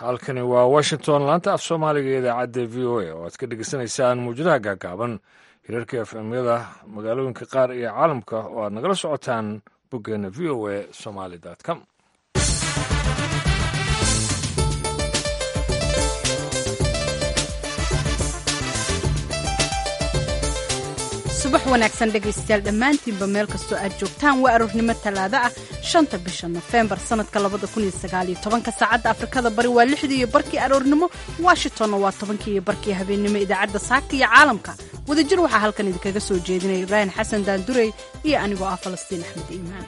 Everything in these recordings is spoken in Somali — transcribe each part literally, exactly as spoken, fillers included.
halkani waa washington laanta af soomaaliga ee idaacadda v o a oo aad ka dhegeysanaysaan muujadaha gaagaaban hirarka f m-yada magaalooyinka qaar iyo caalamka oo aad nagala socotaan boggeena v o a somaly com subax wanaagsan dhegaystayaal dhammaantiinba meel kastoo aad joogtaan waa aroornimo talaado ah shanta bisha nofembar sanadka labada kun iyo sagaal iyo tobanka saacadda afrikada bari waa lixdii iyo barkii aroornimo washingtonna waa tobankii iyo barkii habeennimo idaacadda saaka iyo caalamka wadajir waxaa halkan idinkaga soo jeedinaya ibraahim xasan daandurey iyo anigoo ah falastiin axmed iimaan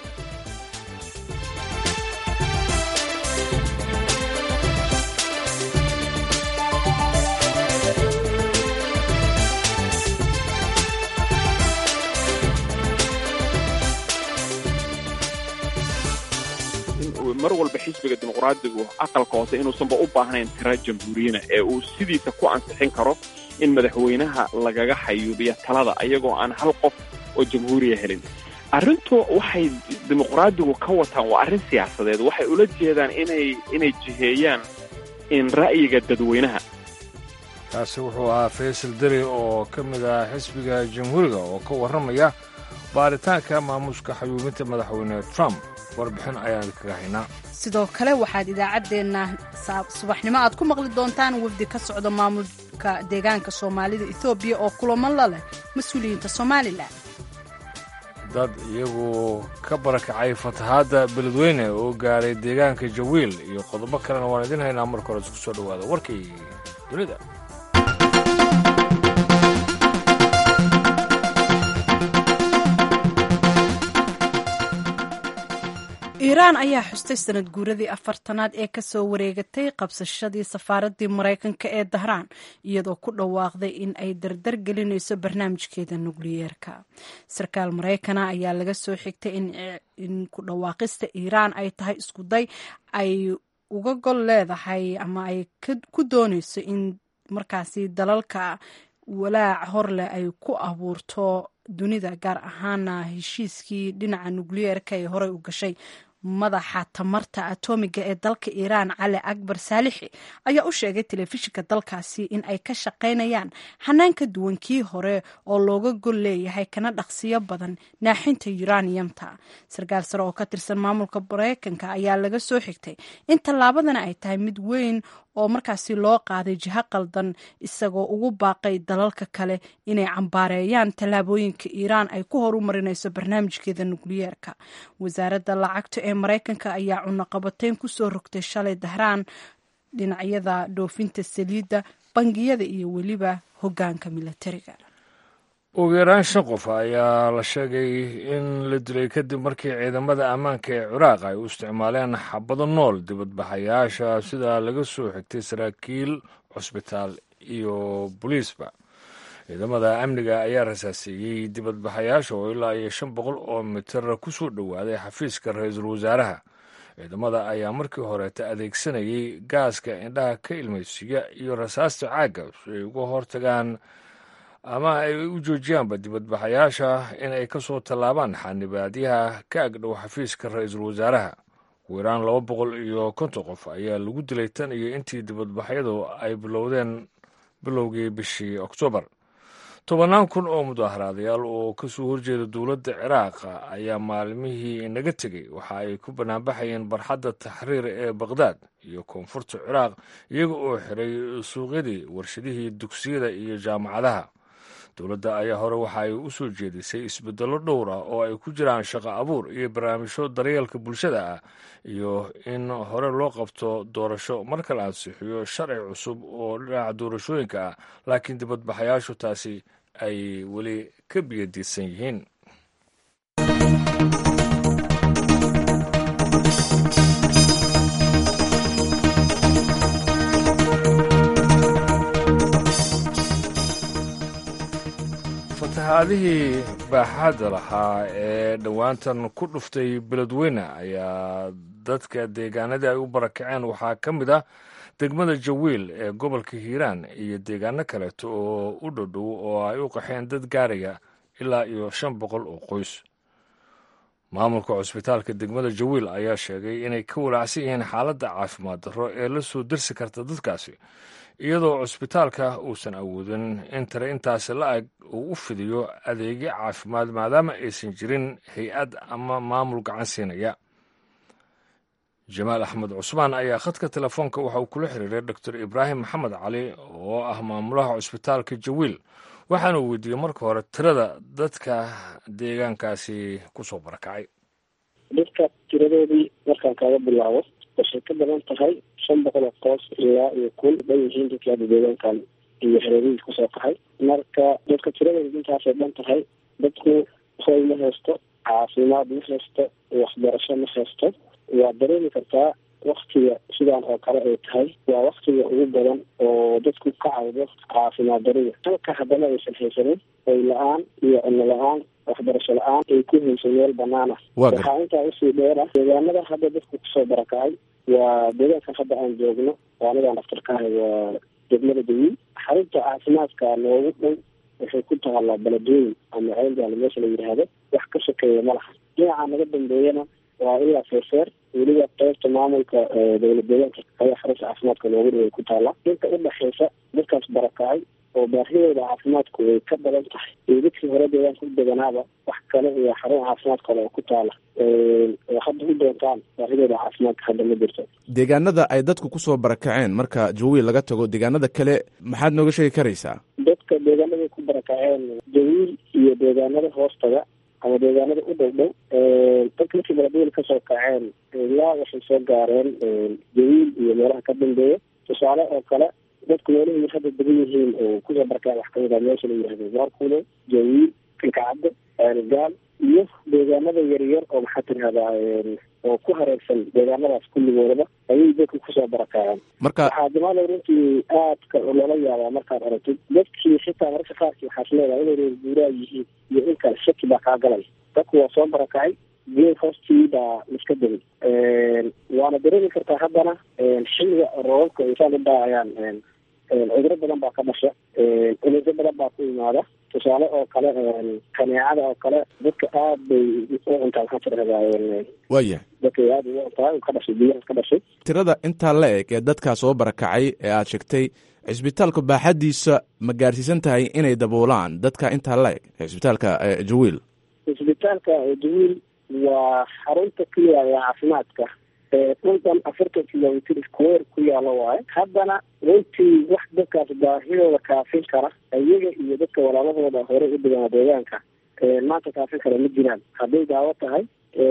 mar walba xisbiga dimuqraadigu aqalka hoose inuusanba u baahnayn tira jamhuuriyana ee uu sidiisa ku ansixin karo in madaxweynaha lagaga xayuubiya talada ayagoo aan hal qof oo jamhuuriya helin. arrintu waxay dimuqraadigu ka wataan waa arrin siyaasadeed. waxay ula jeedaan inay inay jiheeyaan in ra'yiga dadweynaha. kaasi wuxuu ahaa faysal deri oo ka mid ah xisbiga jamhuuriga oo ka warramaya baaritaanka maamuuska xayuubinta madaxweyne Trump. warbixin ayaan kaga haynaa. sidoo kale waxaad idaacaddeenna subaxnimo aad ku maqli doontaan wafdi ka socda maamulka deegaanka soomaalida etoobiya oo kulamo la leh mas-uuliyiinta somalilan. dad iyagu ka barakacay fatahaadda beledweyne oo gaaray deegaanka jawiil iyo qodobo kalena waan idin haynaa. marka hore isku soo dhowaada warkii dunida. iiraan ayaa xustay sanad guuradii afartanaad ee ka soo wareegatay qabsashadii safaaraddii maraykanka ee dahraan iyadoo ku dhawaaqday in ay dardar gelinayso barnaamijkeeda nukliyeerka. sarkaal maraykana ayaa laga soo xigtay in ku dhawaaqista iiraan ay tahay iskuday ay uga gol leedahay ama ay ku doonayso in markaasi dalalka walaac horleh ay ku abuurto dunida, gaar ahaana heshiiskii dhinaca nukliyeerka ee horey u gashay. madaxa tamarta atomiga ee dalka iiraan cali akbar saalixi ayaa u sheegay telefishinka dalkaasi in ay ka shaqaynayaan hanaan ka duwan kii hore oo looga gol leeyahay kana dhaqsiyo badan naaxinta yuraniyamta. sarkaal sare oo ka tirsan maamulka maraykanka ayaa laga soo xigtay in tallaabadana ay tahay mid weyn oo markaasi loo qaaday jiho qaldan, isagoo ugu baaqay dalalka kale inay cambaareeyaan tallaabooyinka iiraan ay ku horumarinayso barnaamijkeeda nukliyeerka. wasaaradda lacagta ee maraykanka ayaa cunaqabateyn ku soo rogtay shalay dahraan dhinacyada dhoofinta saliidda, bangiyada iyo weliba hoggaanka milatariga. ugu yaraan shan qof ayaa la sheegay in la dilay kadib markii ciidamada ammaanka ee ciraaq ay u isticmaaleen xabado nool dibadbaxayaasha, sida laga soo xigtay saraakiil cusbitaal iyo booliisba. ciidamada amniga ayaa rasaaseeyey dibadbaxayaasha oo ilaa iyo shan boqol oo mitir ku soo dhowaaday xafiiska ra-iisul wasaaraha. ciidamada ayaa markii horeeta adeegsanayay gaaska indhaha ka ilmaysiiya iyo rasaasta caagga si ay uga hortagaan ama ay u joojiyaanba dibadbaxayaasha in ay ka soo tallaabaan xanibaadyaha ka agdhow xafiiska ra-iisul wasaaraha. ugu yaraan laba boqol iyo konton qof ayaa lagu dilay tan iyo intii dibadbaxyadu ay bilowdeen bilowgii bishii oktoobar. tobannaan kun oo mudaaharaadayaal oo ka soo horjeeda dowladda ciraaq ayaa maalmihii inaga tegey waxa ay ku banaanbaxayeen barxadda taxriir ee baqhdaad iyo koonfurta ciraaq, iyaga oo xiray suuqyadii, warshadihii, dugsiyada iyo jaamacadaha. dowladda ayaa hore waxa ay u soo jeedisay isbeddello dhowr ah oo ay ku jiraan shaqo abuur iyo barnaamijyo daryeelka bulshada ah iyo in hore loo qabto doorasho marka la ansixiyo sharci cusub oo dhinaca doorashooyinka ah, laakiin dibadbaxayaashu taasi ay weli ka biyadiisan yihiin. fatahaadihii baaxadda lahaa ee dhowaantan ku dhuftay beledweyne ayaa dadka deegaanadii ay u barakaceen waxaa ka mid ah degmada jawiil ee gobolka hiiraan iyo deegaano kaleeto oo u dhowdhow oo ay u qaxeen dad gaaraya ilaa iyo shan boqol oo qoys. maamulka cusbitaalka degmada jawiil ayaa sheegay inay ka walaacsan yihiin xaaladda caafimaad darro ee la soo dersi karta dadkaasi iyadoo cusbitaalka uusan awoodin in tare intaasi la-eg uu u fidiyo adeegyo caafimaad maadaama aysan jirin hay-ad ama maamul gacan siinaya jamaal axmed cusmaan ayaa khadka telefoonka waxa uu kula xiriiray doctor ibraahim maxamed cali oo ah maamulaha cusbitaalka jawiil waxaana uu weydiiyey marka hore tirada dadka deegaankaasi kusoo barakacay dadka tiradoodii markaan kaaga bilaabo waxay ka badan tahay shan boqol oo qoys ilaa iyo kun dhan yihiin dadka hadda deegaankan iyo hareerihiis kusoo qaxay marka dadka tiradooda intaasay dhan tahay dadku hoy ma haysto caafimaad ma haysto waxbarasho ma haysto waa dareemi kartaa waktiga sidaan oo kale ay tahay waa waktiga ugu badan oo dadku ka cawdo caafimaad darida halka haddana aysan haysanin hoy la-aan iyo cunno la-aan waxbarasho la-aan ay ku hayso meel banaan ah waxaa intaa usii dheer ah deegaanada hadda dadku kusoo barakacay waa deegaankan hadda aan joogno oo anigaan dhaktarka ahay waa degmada jawiil xarunta caafimaadka noogu dhow waxay ku taallaa beledweyne ama ceelgaal meesha la yidhaahdo wax ka sokeeya ma laha dhinaca naga dambeeyana waa ilaa feerfeer weliba qaybta maamulka dowlad deegaanka ayaa xarunta caafimaadka noogu dhow ay ku taallaa inta udhexaysa dadkaas barakacay oo baahidooda caafimaadku way ka badan tahay iyo dadkii hore deegaanka u deganaaba wax kale iyo xarun caafimaad kale oo ku taala oo hadda u doontaan baahidooda caafimaadka hadda ma jirto deegaanada ay dadku kusoo barakaceen marka jawiil laga tago deegaanada kale maxaad nooga sheegi karaysaa dadka deegaanaday ku barakaceen jawiil iyo deegaanada hoostaga ama deegaanada u dhow dhow dadka markii beledweyne kasoo kaceen ilaa waxay soo gaareen jawiil iyo meelaha ka dambeeya tusaale oo kale dadku meelihii hadda degan yihiin oo kusoo barakaceen wax kamid a meesha la yihahdo waarkuule jawiil kalkacadda ceelgaal iyo deegaanada yaryar oo maxaa tirahdaa oo ku hareersan deegaanadaas kulligoodaba ayay dadku kusoo barakaceen marka waxaa jamaalo runtii aadka loola yaabaa markaad aragtid dadkii xitaa mararka qaarkii waxaas leedahay inay reer guuraa yihiin iyo in kale shaki baa kaa galay dadku waa soo barakacay geel hoostii baa iska degay waana dareemi kartaa haddana xilliga roobabka ay saan u daacayaan cuduro badan baa ka dhasha cudurro badan baa ku imaada tusaale oo kale kaneecada oo kale dadka aad bay u cuntaa maxaa tirahdaa waya dadka aad ugu cuntaa ka dhashay biyahaas ka dhashay tirada intaa la eg ee dadkaa soo barakacay ee aad sheegtay cisbitaalka baaxadiisa ma gaarsiisan tahay inay daboolaan dadka intaa la eg cisbitaalka jawiil cisbitaalka jawiil waa xarunta keliya ee caafimaadka dhulkan afartan kilomitr square ku yaalo waaye haddana runtii wax dadkaas baahidooda kaafin kara iyaga iyo dadka walaalahooda hore u deganaa deegaanka maanta kaafin kara ma jiraan hadday daawo tahay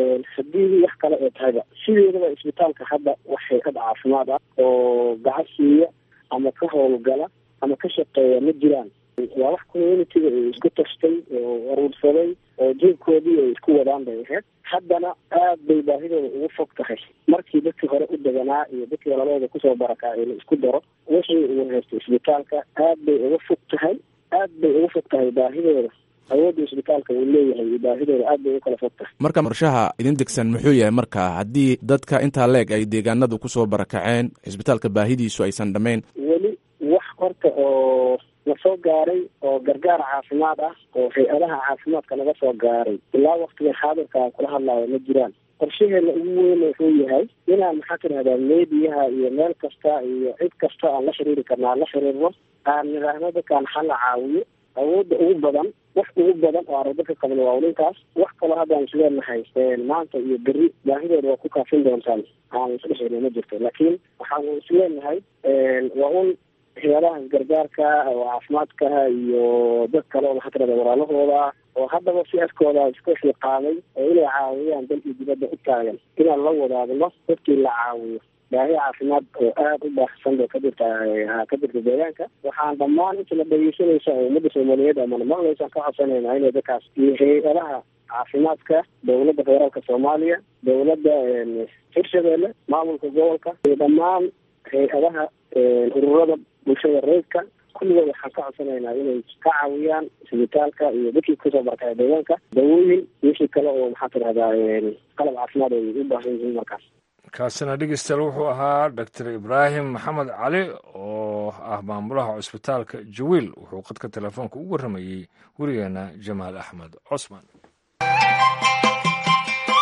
haddii wax kale ee tahayba sideedaba isbitaalka hadda wax hay-ad caafimaad ah oo gacan siiya ama ka howlgala ama ka shaqeeya ma jiraan waa wax communitiga ay isku tastay oo aruursaday oo jeebkoodii ay isku wadaan bay ahayd haddana aad bay baahidooda ugu fog tahay markii dadkii hore u deganaa iyo dadkii walaalahooda kusoo barakacay la isku daro wixii uu haysto isbitaalka aad bay uga fog tahay aad bay uga fog tahay baahidooda awoodda isbitaalka uu leeyahay iyo baahidooda aad bay u kala fog tahay marka qorshaha idin degsan muxuu yahay marka haddii dadka intaa leeg ay deegaanadu kusoo barakaceen cisbitaalka baahidiisu aysan dhammayn weli wax horta oo la soo gaaray oo gargaar caafimaad ah oo hay-adaha caafimaadka laga soo gaaray ilaa waktiga xaadirka kula hadlaayo ma jiraan qorshaheena ugu weyn wuxuu yahay inaan maxaa tirahdaa meediyaha iyo meel kasta iyo cid kasta aan la xiriiri karna aan la xiriirno aan nidhaahno dadkaan hala caawiyo awoodda ugu badan wax ugu badan oo aan dadka qabno waa ulinkaas wax kaloo haddaan isleenahay maanta iyo beri baahidooda waa ku kaafin doontaan aan isdhexeyna ma jirto laakiin waxaan isleenahay waa un hay-adaha gargaarka oo caafimaadka iyo dad kale oo maxaa tirahda walaalahooda oo haddaba si askooda isku xiqaamay oo inay caawiyaan dal iyo dibadda u taagan inaan la wadaagno dadkii la caawiyo baahi caafimaad oo aada u baahsan bay ka jirta ka jirta deegaanka waxaan dhammaan inta la dhegeysanaysa oo ummadda soomaaliyeed amana maqlaysaan ka codsanayna inay dadkaas iyo hay-adaha caafimaadka dowladda federaalka soomaaliya dowladda hirshabeelle maamulka gobolka iyo dhammaan hay-adaha ururada bulshada reerka kulligood waxaan ka codsanaynaa inay ka caawiyaan isbitaalka iyo dadkii kusoo barakaya deegaanka dawooyin wixii kale oo maxaa tirahdaa qalab caafimaad ay u baahan yihiin markaas kaasina dhegeystayaal wuxuu ahaa doctor ibraahim maxamed cali oo ah maamulaha cusbitaalka jawiil wuxuu qadka telefoonka ugu warramayey werigeena jamaal axmed cosman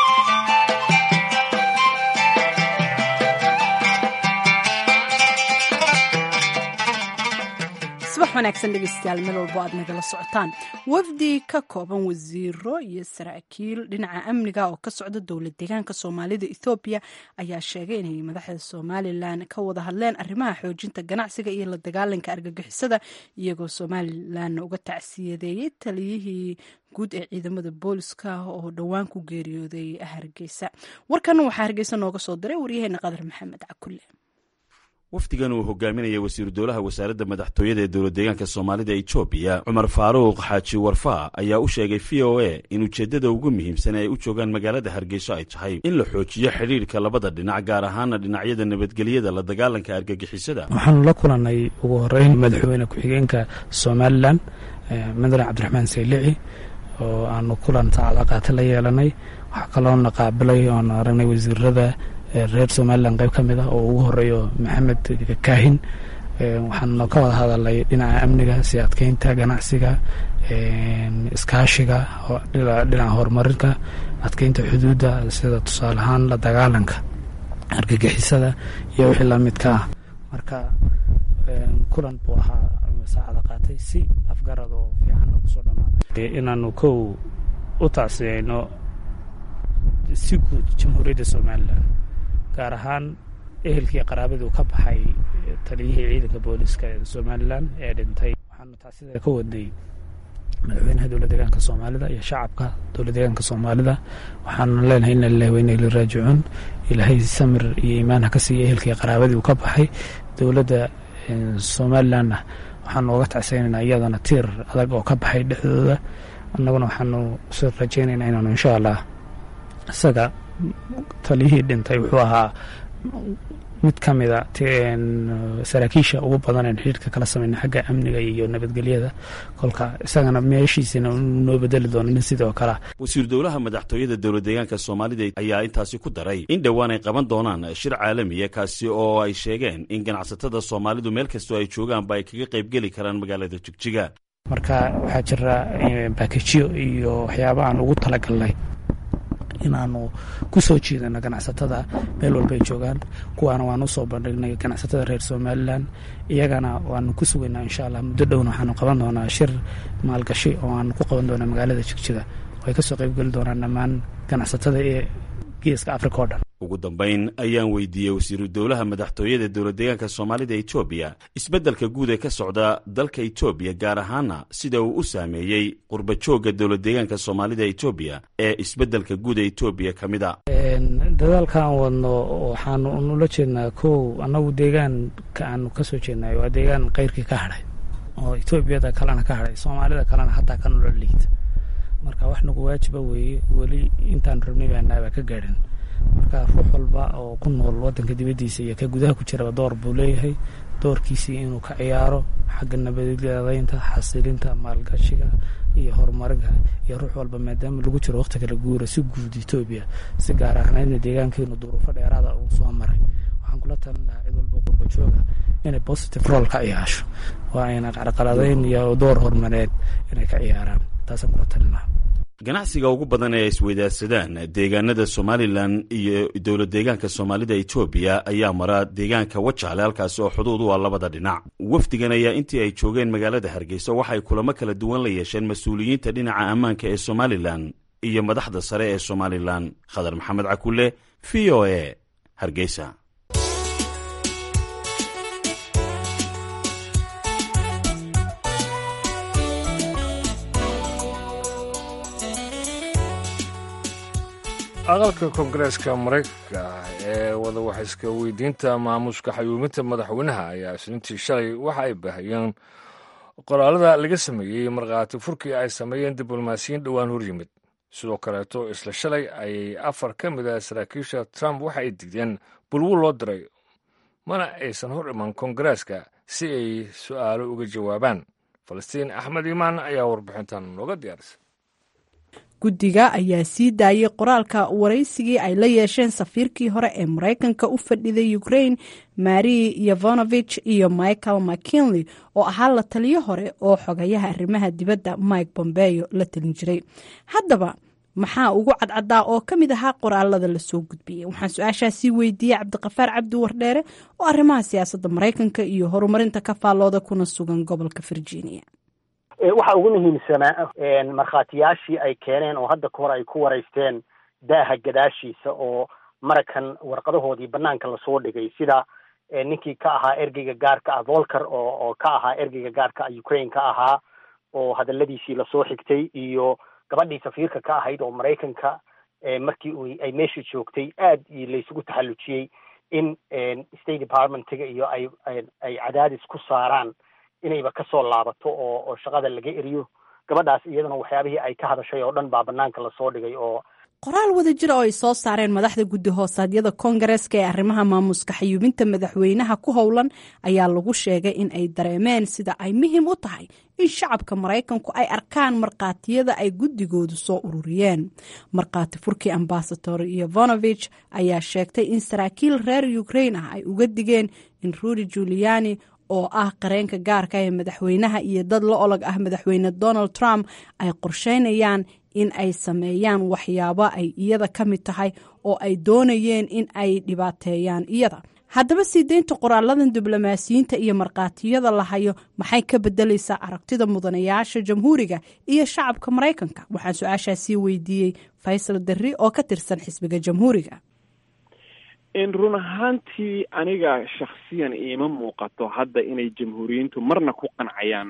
wanaagsan dhegeystayaal meel walbo aad nagala socotaan. wafdi ka kooban wasiiro iyo saraakiil dhinaca amniga oo ka socda dowlad deegaanka soomaalida Ethiopia ayaa sheegay inay madaxda Somaliland ka wada hadleen arrimaha xoojinta ganacsiga iyo la dagaalanka argagixisada, iyagoo Somaliland uga tacsiyadeeyay taliyihii guud ee ciidamada booliska oo dhowaan ku geeriyooday Hargeysa. warkan waxaa Hargeysa nooga soo diray waryaheena Qadar Maxamed Cakulle. wafdigan uu hogaaminaya wasiir dowlaha wasaaradda madaxtooyada ee dowlad deegaanka soomaalida Itoobiya Cumar Faaruq Xaaji Warfaa ayaa u sheegay V O A in ujeedada ugu muhiimsan ee ay u joogaan magaalada Hargeysa ay tahay in la xoojiyo xiriirka labada dhinac, gaar ahaan dhinacyada nabadgelyada, la dagaalanka argagixisada. waxaan la kulanay ugu horeyn madaxweyne ku-xigeenka Somaliland Madaxweyne Cabdiraxmaan Saylici oo aanu kulan tacaalaaqaad la yeelanay. waxa kaloo na qaabilay oo na aragnay wasiirada reer Somaliland qayb ka mid ah oo ugu horeeyo Maxamed Kaahin. waxaan ka wada hadalay dhinaca amniga, siyaadkeynta ganacsiga, iskaashiga, dhinaca horumarinta, adkeynta xuduudda, sida tusaale ahaan la dagaalanka argagixisada iyo wixii la midka ah. marka kulan buu ahaa saacada qaatay si afgarad oo fiican ku soo dhamaaday inaanu kow u tacsiyeyno si guud jamhuuriyadda Somaliland, gaar ahaan ehelkii qaraabadu ka baxay taliyihii ciidanka booliska ee Somaliland ee dhintay. waxaanu taasida ka waday madaxweynaha dowladda deegaanka Soomaalida iyo shacabka dowladda deegaanka Soomaalida. waxaanu leenahay in Ilaahay weyne la raajicuun, Ilaahay samir iyo iimaan ka siiyo ehelkii qaraabadu ka baxay dowladda Somaliland. waxaanu uga tacsiyeynaynaa iyadana tiir adag oo ka baxay dhexdooda. annaguna waxaanu soo rajaynaynaa inaanu insha Allah isaga taliyihii dhintay wuxuu ahaa mid ka mid a saraakiisha ugu badan ee xiriirka kala sameynay xagga amniga iyo nabadgelyada. kolka isagana meeshiisina noo bedeli doono sidoo kale. wasiir dowlaha madaxtooyada dowlad deegaanka Soomaalida ayaa intaasi ku daray in dhowaan ay qaban doonaan shir caalami ah kaasi oo ay sheegeen in ganacsatada Soomaalidu meel kasta ay joogaan ba ay kaga qayb gali karaan magaalada Jigjiga. marka waxaa jira package iyo waxyaabo aan ugu talagalnay inaanu ku soo jeedano ganacsatada meel walba ay joogaan. kuwaana waanu soo bandhignay ganacsatada reer Somaliland, iyagana waanu ku sugaynaa insha Allah muddo dhowna waxaanu qaban doonaa shir maalgashi oo aanu ku qaban doonaa magaalada Jigjiga. way ka soo qayb gali doonaan dhammaan ganacsatada ee geeska Afrika oo dhan. ugu dambeyn ayaan weydiiyey wasiiru dowlaha madaxtooyada dowlad deegaanka Soomaalida Itoobiya isbeddelka guud ee ka socda dalka Itoobiya, gaar ahaana sida uu u saameeyey qurba joogga dowlad deegaanka Soomaalida Itoobiya ee isbeddelka guud ee Itoobiya ka mid ah. dadaalkan wadno waxaanu ula jeednaa kow annagu deegaanka aanu ka soo jeednay waa deegaan qayrkii ka hadhay oo Itoobiyada kalena ka hadhay, Soomaalida kalena hataa ka nolol liita. marka wax nagu waajiba weeye, weli intaan rabnay baanaaba ka gaadhin. marka ruux walba oo ku nool wadanka dibadiisa iyo ka gudaha ku jira door buu leeyahay. doorkiisii inuu ka ciyaaro xagga nabadgelyada, xasilinta, maalgashiga iyo horumarinta. iyo ruux walba maadaama lagu jiro waqti kala guura si guud Itoobiya, si gaar ahaan deegaankeenu duruufo dheeraada uu soo maray. waxaan kula talin lahaa cid walba qurba jooga inay positive role ka ciyaasho, waa inay carqaladeyn iyo door horumarineed inay ka ciyaaraan. taasaan kula talin lahaa. ganacsiga ugu badan ee isweydaarsadaan deegaanada Somaliland iyo dowlad deegaanka Soomaalida Itoobiya ayaa mara deegaanka Wajaale, halkaas oo xuduud u ah labada dhinac. wafdigan ayaa intii ay joogeen magaalada Hargeysa waxay kulamo kala duwan la yeesheen mas'uuliyiinta dhinaca ammaanka ee Somaliland iyo madaxda sare ee Somaliland. Qadar Maxamed Cakulle, V O A, Hargeysa. aqalka koongareeska Mareykanka ee wada waxayska weydiinta maamuska xayuuminta madaxweynaha ayaa isniintii shalay waxa ay baahiyeen qoraalada laga sameeyey markhaati furkii ay sameeyeen diblomaasiyiin dhowaan hor yimid. sidoo kaleeto isla shalay ayay afar ka mid ah saraakiisha Trump waxa ay digdeen bulwul loo diray, mana aysan hor iman koongareeska si ay su'aalo uga jawaabaan. Falastiin Axmed Iimaan ayaa warbixintan nooga diyaarisay. guddiga ayaa sii daayay qoraalka waraysigii ay la yeesheen safiirkii hore ee Mareykanka u fadhiday Ukraine Marie Yovanovich iyo Michael McKinley oo ahaa la taliyo hore oo xogayaha arrimaha dibadda Mike Pompeo la talin jiray. haddaba maxaa ugu cadcadaa oo ka mid ahaa qoraalada lasoo gudbiyey? waxaan su-aashaasii weydiiyey cabdiqafaar cabdi wardheere oo arrimaha siyaasadda maraykanka iyo horumarinta ka faallooda kuna sugan gobolka virginia. waxaa ugu muhiimsanaa markhaatiyaashii ay keeneen oo hadda kahor ay ku waraysteen daaha gadaashiisa oo marakan warqadahoodii banaanka lasoo dhigay, sida ninkii ka ahaa ergeyga gaarka ah volker oo oo ka ahaa ergeyga gaarka ah ukraine ka ahaa oo hadaladiisii lasoo xigtay, iyo gabadhii safiirka ka ahayd oo maraykanka markii u ay meesha joogtay aad laysugu taxallujiyey in state departmentiga iyo ay ay cadaadis ku saaraan inayba kasoo laabato oo oo shaqada laga eriyo. gabadhaas iyadana waxyaabihii ay ka hadashay oo dhan baa banaanka lasoo dhigay. oo qoraal wada jira oo ay soo saareen madaxda guddi hoosaadyada koongareeska ee arrimaha maamuska xayuubinta madaxweynaha ku howlan ayaa lagu sheegay in ay dareemeen sida ay muhiim u tahay in shacabka maraykanku ay arkaan markhaatiyada ay guddigoodu soo ururiyeen. markhaati furkii ambasador ivanovich ayaa sheegtay in saraakiil reer ukraine ah ay uga digeen in rudy giuliani oo ah qareenka gaarka ee madaxweynaha iyo dad la olog ah madaxweyne donald trump ay qorsheynayaan in ay sameeyaan waxyaabo ay iyada ka mid tahay oo ay doonayeen in ay dhibaateeyaan iyada. haddaba sii deynta qoraaladan diblomaasiyiinta iyo markhaatiyada la hayo maxay ka bedelaysaa aragtida mudanayaasha jamhuuriga iyo shacabka maraykanka? waxaan su-aashaasii weydiiyey faysal darri oo ka tirsan xisbiga jamhuuriga. run ahaantii aniga shaksiyan iima muuqato hadda inay jamhuuriyiintu marna ku qancayaan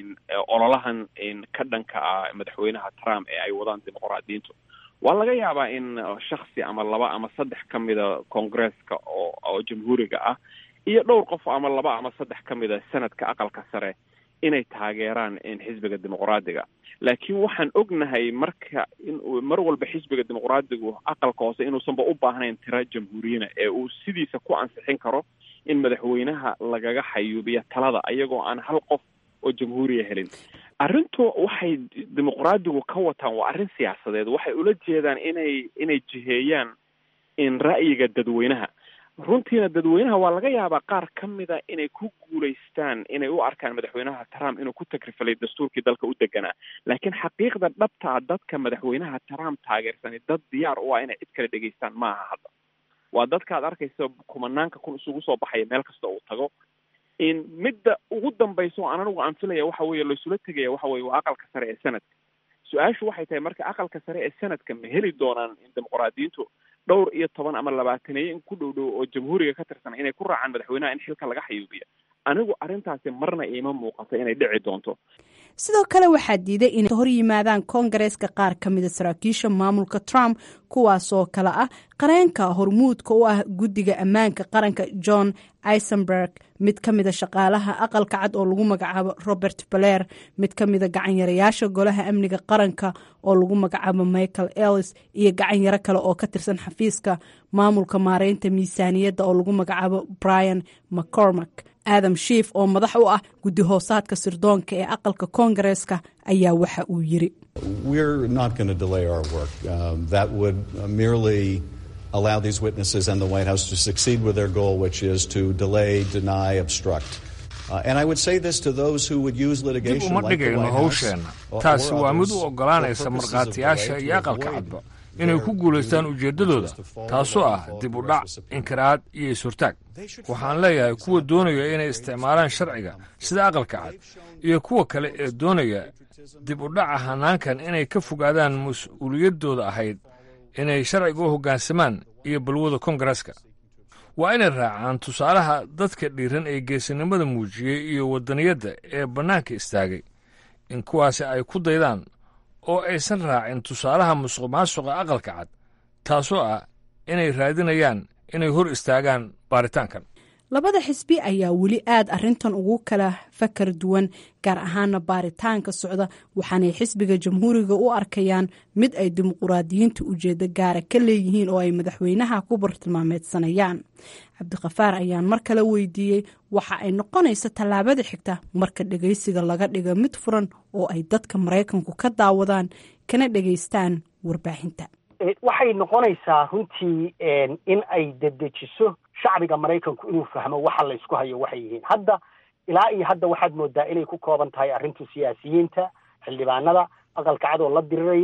ololahan ka dhanka ah madaxweynaha Trump ee ay wadaan dimuqraadiyiintu. waa laga yaabaa in shaksi ama laba ama saddex ka mida koongreeska oo oo jamhuuriga ah iyo dhowr qof ama laba ama saddex ka mida sanadka aqalka sare inay taageeraan xisbiga dimuqraadiga. laakiin waxaan ognahay marka in mar walba xisbiga dimuqraadigu aqalka hoose inuusanba u baahnayn tira jamhuuriyina ee uu sidiisa ku ansixin karo in madaxweynaha lagaga xayuubiya talada ayagoo aan hal qof oo jamhuuriya helin. arrintu waxay dimuqraadigu ka wataan waa arrin siyaasadeed. waxay ula jeedaan inay inay jiheeyaan in ra'yiga dadweynaha. runtiina dadweynaha waa laga yaabaa qaar ka mida inay ku guulaystaan inay u arkaan madaxweynaha Trump inuu ku takrifalay dastuurkii dalka u deganaa. laakiin xaqiiqda dhabta dadka madaxweynaha Trump taageersanay dad diyaar u ah inay cid kale dhegaystaan maaha hadda. waa dadka aad arkaysa kumanaanka kun isugu soo baxaya meel kasta uu tago. in midda ugu dambayso aan anigu aan filaya waxa weeye laysula tegaya waxa weeye waa aqalka sare ee sanadka. su-aashu waxay tahay marka aqalka sare ee sanadka ma heli doonaan in dimuqraadiyiintu dhowr iyo toban ama labaataneeye in ku dhow dhow oo jamhuuriga ka tirsan inay ku raacaan madaxweynaha in xilka laga xayuubiya. anigu arrintaasi marna iima muuqato inay dhici doonto. sidoo kale waxaa diiday inay hor yimaadaan koongareeska qaar ka mida saraakiisha maamulka Trump kuwaasoo kale ah qareenka hormuudka u ah guddiga ammaanka qaranka John Eisenberg, mid ka mida shaqaalaha aqalka cad oo lagu magacaabo Robert Blair, mid ka mida gacanyarayaasha golaha amniga qaranka oo lagu magacaabo Michael Ellis, iyo gacanyaro kale oo ka tirsan xafiiska maamulka maareynta miisaaniyadda oo lagu magacaabo Brian McCormack. Adam Schiff oo madax u ah guddi hoosaadka sirdoonka ee aqalka koongareeska ayaa waxa uu yiri We're not going to delay our work. Um, that would uh, merely allow these witnesses and the White House to succeed with their goal, which is to delay, deny, obstruct. Uh, and I would say this to those who would use litigation like the White House or, taasi or waa mid others u ogolaanaysa markhaatiyaasha iyo aqalka cadba inay ku guulaystaan ujeeddadooda, taasoo ah dib u dhac, inkiraad iyo is-hortaag. waxaan leeyahay kuwa doonaya inay isticmaalaan sharciga sida aqalka cad iyo kuwa kale ee doonaya dib u dhaca hanaankan inay ka fogaadaan mas-uuliyaddooda ahayd inay sharciga u hoggaansamaan iyo balwada koongareeska. waa inay raacaan tusaalaha dadka dhiiran ee geesinimada muujiyey iyo waddaniyadda ee bannaanka istaagay, in kuwaasi ay ku daydaan oo aysan raacin tusaalaha musuq maasuqa aqalka cad, taasoo ah inay raadinayaan inay hor istaagaan baaritaankan. labada xisbi ayaa weli aad arrintan ugu kala fakar duwan, gaar ahaana baaritaanka socda, waxaanay xisbiga jamhuuriga u arkayaan mid ay dimuqraadiyiinta ujeeddo gaara ka leeyihiin oo ay madaxweynaha ku bartilmaameedsanayaan. cabdiqafaar ayaan mar kale weydiiyey waxa ay noqonaysa tallaabada xigta marka dhegaysiga laga dhigo mid furan oo ay dadka maraykanku ka daawadaan kana dhegaystaan warbaahinta. waxay noqonaysaa runtii in ay dedejiso shacbiga maraykanku inuu fahmo waxa la isku hayo waxay yihiin. hadda ilaa iyo hadda waxaad moodaa inay ku kooban tahay arrintu siyaasiyiinta, xildhibaanada, aqalka cad oo la diriraya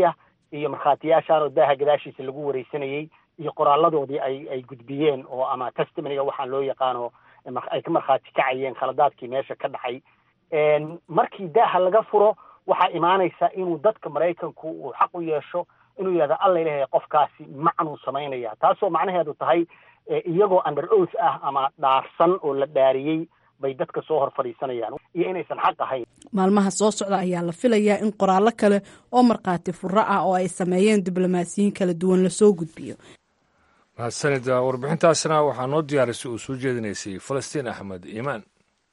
iyo markhaatiyaashaan oo daaha gadaashiisa lagu wareysanayay iyo qoraaladoodii ay ay gudbiyeen oo ama testimoniga waxaan loo yaqaano ay ka markhaati kacayeen khaladaadkii meesha ka dhacay markii daaha laga furo waxaa imaanaysa inuu dadka maraykanku uu xaq u yeesho inuu yidhahdo alla ilahay qofkaasi macnuu samaynaya taasoo macnaheedu tahay iyagoo under oath ah ama dhaarsan oo la dhaariyey bay dadka soo hor fadhiisanayaan iyo inaysan xaq ahayn maalmaha soo socda ayaa la filayaa in qoraallo kale oo markhaati furo ah oo ay sameeyeen diblomaasiyiin kala duwan lasoo gudbiyo mahadsanida warbixintaasna waxaa noo diyaarisay uu soo jeedinaysay falastiin axmed iimaan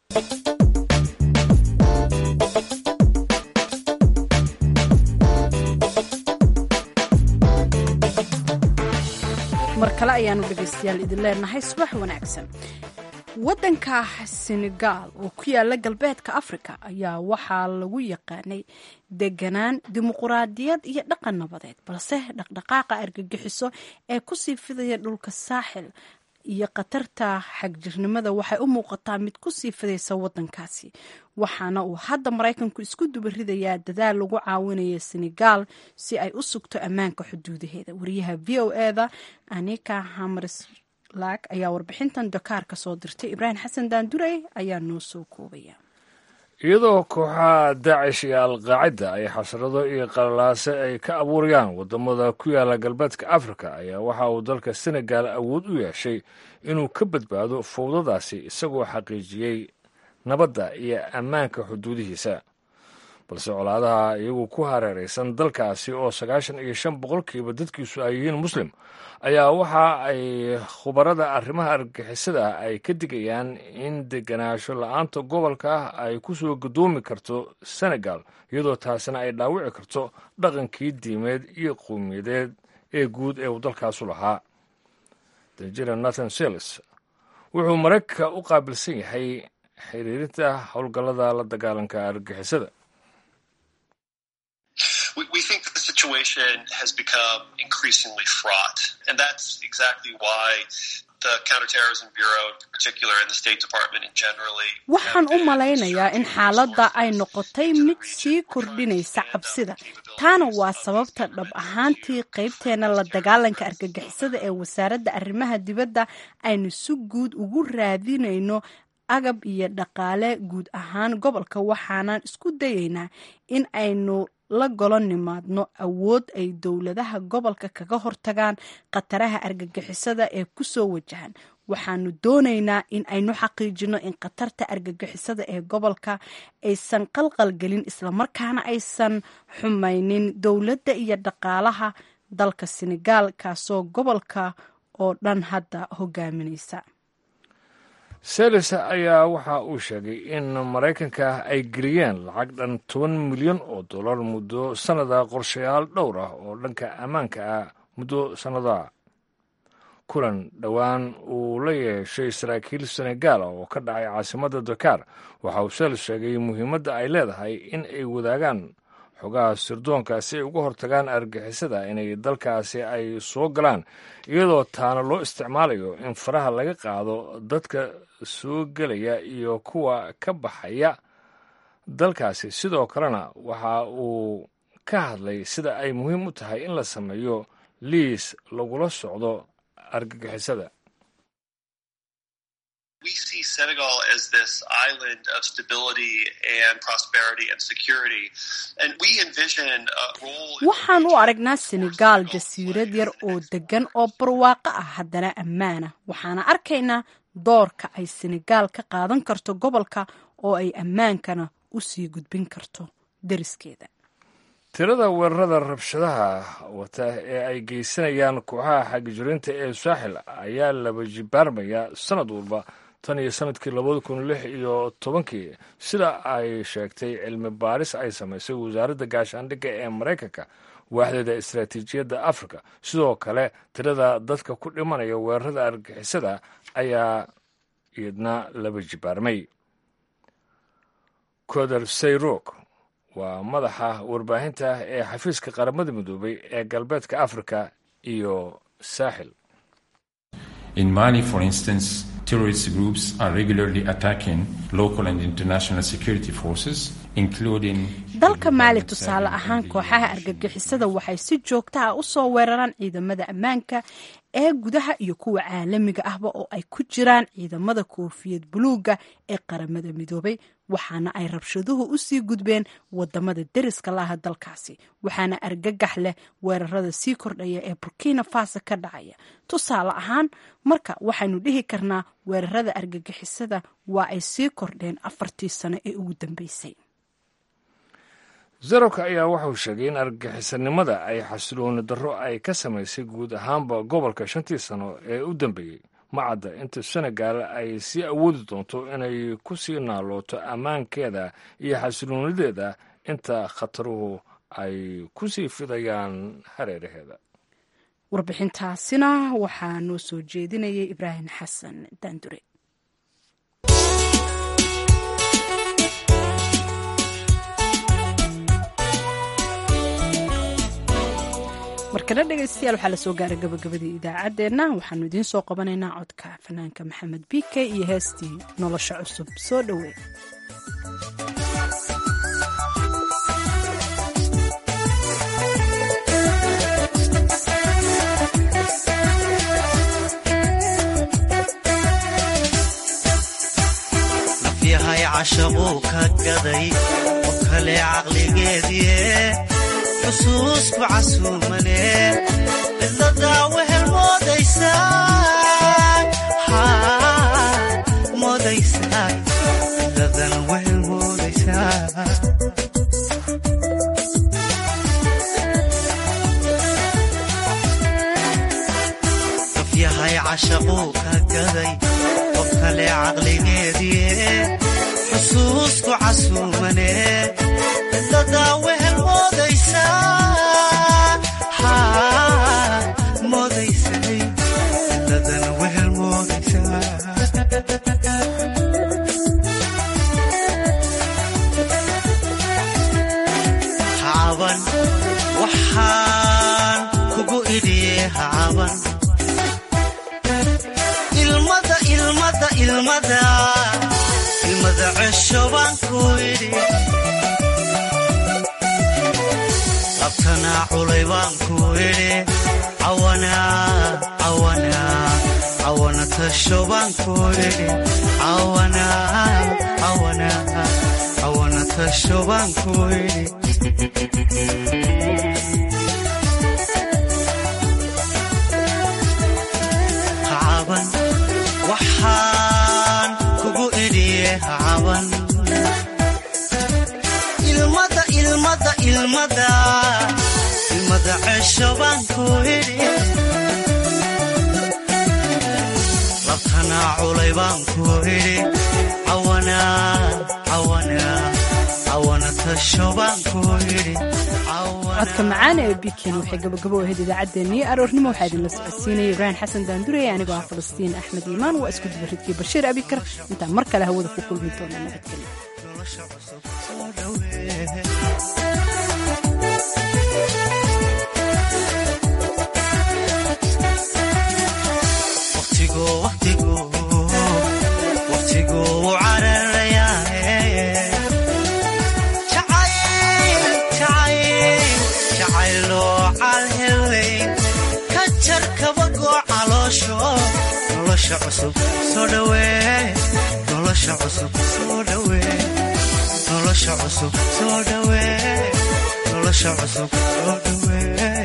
mar kale ayaanu dhegaystayaal idin leenahay subax wanaagsan waddanka senegaal oo ku yaala galbeedka afrika ayaa waxaa lagu yaqaanay deganaan dimuquraadiyad iyo dhaqan nabadeed balse dhaqdhaqaaqa argagixiso ee kusii fidaya dhulka saaxil iyo khatarta xagjirnimada waxay u muuqataa mid kusii fidaysa waddankaasi waxaana uu hadda maraykanku isku dubaridayaa dadaal lagu caawinaya senegaal si ay u sugto ammaanka xuduudaheeda wariyaha v o eda anika hamrs laag ayaa warbixintan dakaar ka soo dirtay ibraahim xasan daandurey ayaa noo soo koobaya iyadoo kooxaha daacish iyo alqaacida ay xasrado iyo qalalaase ay ka abuurayaan wadamada ku yaala galbeedka afrika ayaa waxa uu dalka senegaal awood u yeeshay inuu ka badbaado fowdadaasi isagoo xaqiijiyey nabadda iyo ammaanka xuduudihiisa balse colaadaha iyagu ku hareeraysan dalkaasi oo sagaashan iyo shan boqolkiiba dadkiisu ay yihiin muslim ayaa waxa ay khubarada arrimaha argagixisada ah ay ka digayaan in deganaansho la-aanta gobolka ah ay ku soo gadoomi karto senegal iyadoo taasina ay dhaawici karto dhaqankii diimeed iyo qowmiyadeed ee guud ee uu dalkaasu lahaa danjira nathan seles wuxuu maraykanka u qaabilsan yahay xiriirinta howlgallada la dagaalanka argagixisada We think that the situation has become increasingly fraught, and that's exactly why the Counterterrorism Bureau in particular and the State Department in generally. Waxaan u malaynayaa in xaaladda ay noqotay mid sii kordhinaysa cabsida taana waa sababta dhab ahaantii qaybteena la dagaalanka argagixisada ee wasaaradda arrimaha dibadda aynu si guud ugu raadinayno agab iyo dhaqaale guud ahaan gobolka waxaanan isku dayaynaa in aynu la golo nimaadno awood ay dowladaha gobolka kaga hortagaan khataraha argagixisada ee ku soo wajahan waxaanu doonaynaa in aynu xaqiijino in khatarta argagixisada ee gobolka aysan qalqalgelin islamarkaana aysan xumaynin dowladda iyo dhaqaalaha dalka senegaal kaasoo gobolka oo dhan hadda hogaaminaysa seles ayaa waxa uu sheegay in maraykanka ay geliyeen lacag dhan toban milyan oo dollar muddo sannada qorshayaal dhowr ah oo dhanka ammaanka ah muddo sannadaa kulan dhowaan uu la yeeshay saraakiil senegaal oo ka dhacay caasimadda dakaar waxa uu seles sheegay muhiimadda ay leedahay in ay wadaagaan xogaha sirdoonka si ay uga hortagaan argixisada inay dalkaasi ay soo galaan iyadoo taana loo isticmaalayo in faraha laga qaado dadka soo gelaya iyo kuwa ka baxaya dalkaasi sidoo kalena waxa uu ka hadlay sida ay muhiim u tahay in la sameeyo liis lagula socdo argagixisada We see Senegal as this island of stability and prosperity and security, and we envision a role. Waxaan u aragnaa Senegal jasiirad yar oo degan oo barwaaqo ah haddana ammaana waxaana arkaynaa doorka ay Senegal ka qaadan karto gobolka oo ay ammaankana u sii gudbin karto deriskeeda. tirada weerarada rabshadaha wata ee ay geysanayaan kooxaha xagjiriinta ee saaxil ayaa laba jibaarmaya sanad walba tan iyo sanadkii labada kun lix iyo tobankii sida ay sheegtay cilmi baaris ay samaysay wasaaradda gaashaandhigga ee maraykanka waaxdeeda istaraatiijiyadda afrika sidoo kale tirada dadka ku dhimanaya weerarada argixisada ayaa iyadna laba jibaarmay koder sayrok waa madaxa warbaahinta ee xafiiska qaramada midoobay ee galbeedka afrika iyo saaxil In Mali, for instance, terrorist groups are regularly attacking local and international security forces dalka maali tusaale ahaan kooxaha argagixisada waxay si joogta ah u soo weeraraan ciidamada ammaanka ee gudaha iyo kuwa caalamiga ahba oo ay ku jiraan ciidamada koofiyad buluuga ee qaramada midoobay waxaana ay rabshaduhu u sii gudbeen wadamada deriska laha dalkaasi waxaana argagax leh weerarada sii kordhaya ee burkina faso ka dhacaya tusaale ahaan marka waxaynu dhihi karnaa weerarada argagixisada waa ay sii kordheen afartii sano ee ugu dambeysay zarowka ayaa wuxuu sheegay in argagixisanimada ay xasilooni darro ay ka samaysay guud ahaanba gobolka shantii sano ee u dambeeyey macadda inta senegal ay sii awoodi doonto inay ku sii naalooto ammaankeeda iyo xasiloonideeda inta khataruhu ay ku sii fidayaan hareeraheeda warbixintaasina waxaa noo soo jeedinayay ibraahim xasan daandure markana dhegaystayaal waxaa la soo gaaray gabagabadii idaacaddeenna waxaanu idiin soo qabanaynaa codka fanaanka maxamed bike iyo heestii nolosha cusub soo dhowee nafyahay cashaquu ka gaday oo kale caqligeedie xusuusku casuumane cidladaa wehel moodaysaa moodaysaa cidladan wehel moodaysaa nafyahay cashaquu ka gaday oo kale caqligeedie xusuusku casuumane cidladaa wehel moodaysaa moodaysay cidladana wehel moodaysaa hacaban waxaan kugu idhiye hacaban ilmada ilmada ilmada ilmada cesho baan ku idhi labtanaa culay baan ku idhi cawana tasho baan ku idhi cawana tasho baan ku idhi hacaban waxaan kugu idhiye hacaban ilmada ilmada ilmada ilmada cesho baan ku idhi labtanaa culay baan ku idhi cawana tasho baan ku idhi codka macaan ee bikin waxay gabagabo ahayd idaacaddeenii aroornimo waxaa idinla socodsiinaya ibraahim xasan daandure anigoo ah falastiin axmed iimaan waa isku dubaridkii bashiir abikar intaan mar kale hawada ku kulmi doona nabadgelyo nolosha cusub soo dhawee nolosha cusub soo dhawee nolosha cusub soo dhawee nolosha cusub soo dhawee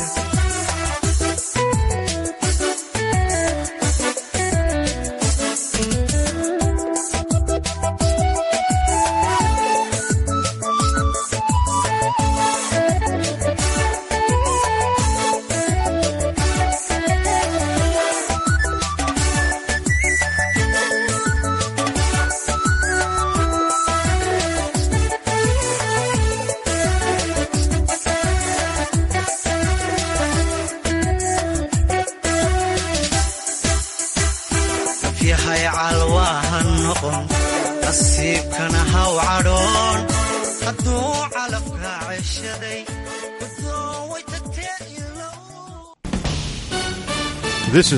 yahay calwaaha noqon nasiibkana haw cadhoon hadduu calafka ceshaday way tagtee